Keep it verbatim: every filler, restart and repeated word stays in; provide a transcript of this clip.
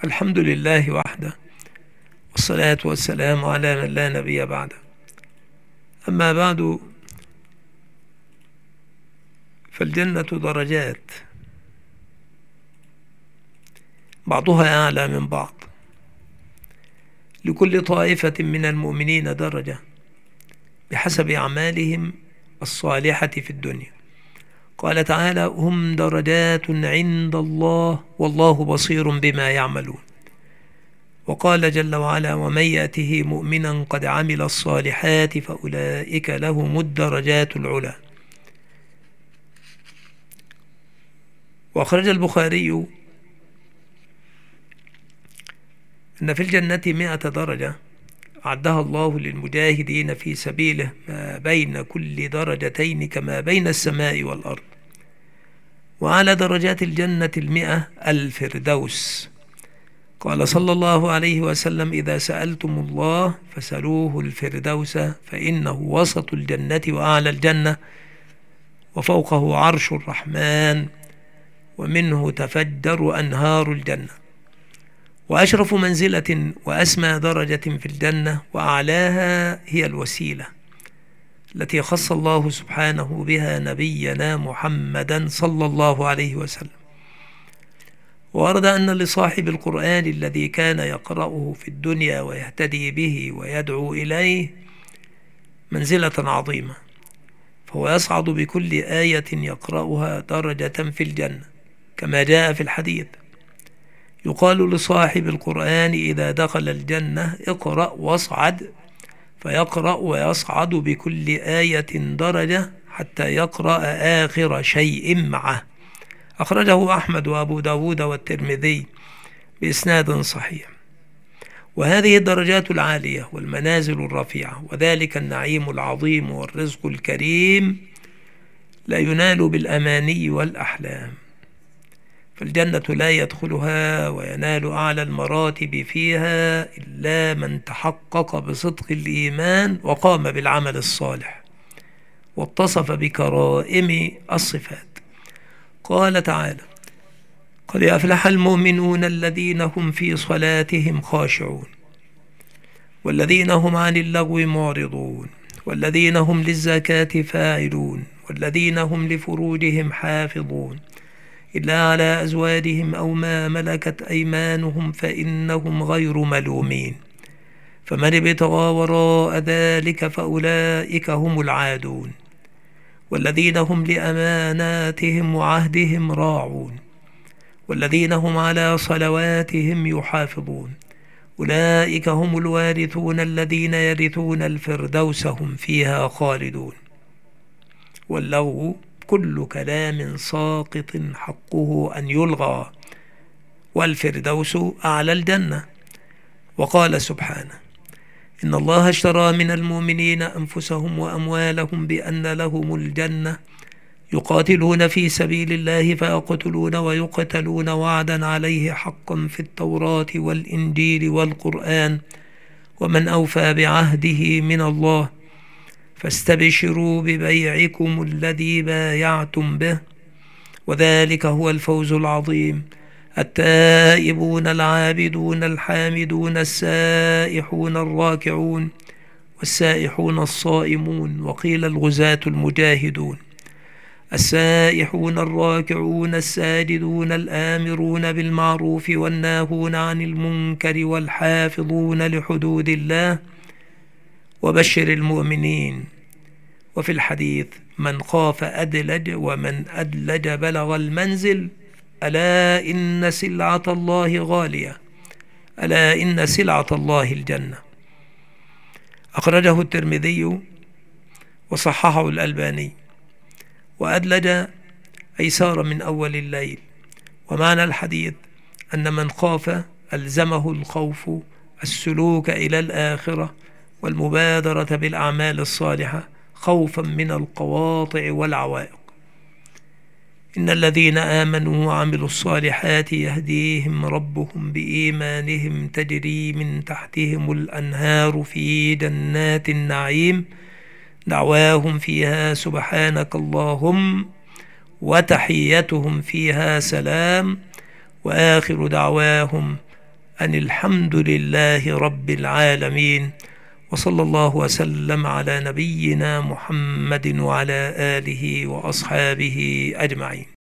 الحمد لله وحده، والصلاة والسلام على من لا نبي بعده. أما بعد، فالجنة درجات، بعضها أعلى من بعض، لكل طائفة من المؤمنين درجة بحسب أعمالهم الصالحة في الدنيا. قال تعالى: هم درجات عند الله والله بصير بما يعملون. وقال جل وعلا: ومن يأته مؤمنا قد عمل الصالحات فأولئك لهم الدرجات العلى. وأخرج البخاري أن في الجنة مئة درجة أعدها الله للمجاهدين في سبيله، ما بين كل درجتين كما بين السماء والأرض. وعلى درجات الجنة المئة الفردوس. قال صلى الله عليه وسلم: إذا سألتم الله فسألوه الفردوس، فإنه وسط الجنة وأعلى الجنة، وفوقه عرش الرحمن، ومنه تفجر أنهار الجنة. وأشرف منزلة وأسمى درجة في الجنة وأعلاها هي الوسيلة التي خص الله سبحانه بها نبينا محمدا صلى الله عليه وسلم. وورد أن لصاحب القرآن الذي كان يقرأه في الدنيا ويهتدي به ويدعو إليه منزلة عظيمة، فهو يصعد بكل آية يقرأها درجة في الجنة، كما جاء في الحديث: يقال لصاحب القرآن إذا دخل الجنة: اقرأ واصعد، فيقرأ ويصعد بكل آية درجة حتى يقرأ آخر شيء معه. أخرجه أحمد وأبو داود والترمذي بإسناد صحيح. وهذه الدرجات العالية والمنازل الرفيعة وذلك النعيم العظيم والرزق الكريم لا ينال بالأماني والأحلام، فالجنة لا يدخلها وينال أعلى المراتب فيها إلا من تحقق بصدق الإيمان وقام بالعمل الصالح واتصف بكرائم الصفات. قال تعالى: قد أفلح المؤمنون الذين هم في صلاتهم خاشعون والذين هم عن اللغو معرضون والذين هم للزكاة فاعلون والذين هم لفروجهم حافظون إلا على أزواجهم أو ما ملكت أيمانهم فإنهم غير ملومين، فمن ابتغى وراء ذلك فأولئك هم العادون والذين هم لأماناتهم وعهدهم راعون والذين هم على صلواتهم يحافظون، أولئك هم الوارثون الذين يرثون الفردوس هم فيها خالدون. واللغو كل كلام ساقط حقه أن يلغى، والفردوس أعلى الجنة. وقال سبحانه: إن الله اشترى من المؤمنين أنفسهم وأموالهم بأن لهم الجنة يقاتلون في سبيل الله فيقتلون ويقتلون وعدا عليه حقا في التوراة والإنجيل والقرآن، ومن أوفى بعهده من الله، فاستبشروا ببيعكم الذي بايعتم به، وذلك هو الفوز العظيم. التائبون العابدون الحامدون السائحون الراكعون والسائحون الصائمون، وقيل الغزاة المجاهدون، السائحون الراكعون الساجدون الآمرون بالمعروف والناهون عن المنكر والحافظون لحدود الله، وبشر المؤمنين. وفي الحديث: من خاف أدلج ومن أدلج بلغ المنزل، ألا إن سلعة الله غالية، ألا إن سلعة الله الجنة. أخرجه الترمذي وصححه الألباني. وأدلج أي سار من أول الليل. ومعنى الحديث أن من خاف ألزمه الخوف السلوك إلى الآخرة والمبادرة بالأعمال الصالحة خوفا من القواطع والعوائق. إن الذين آمنوا وعملوا الصالحات يهديهم ربهم بإيمانهم تجري من تحتهم الأنهار في جنات النعيم، دعواهم فيها سبحانك اللهم وتحيتهم فيها سلام، وآخر دعواهم أن الحمد لله رب العالمين، وصلى الله وسلم على نبينا محمد وعلى آله وأصحابه أجمعين.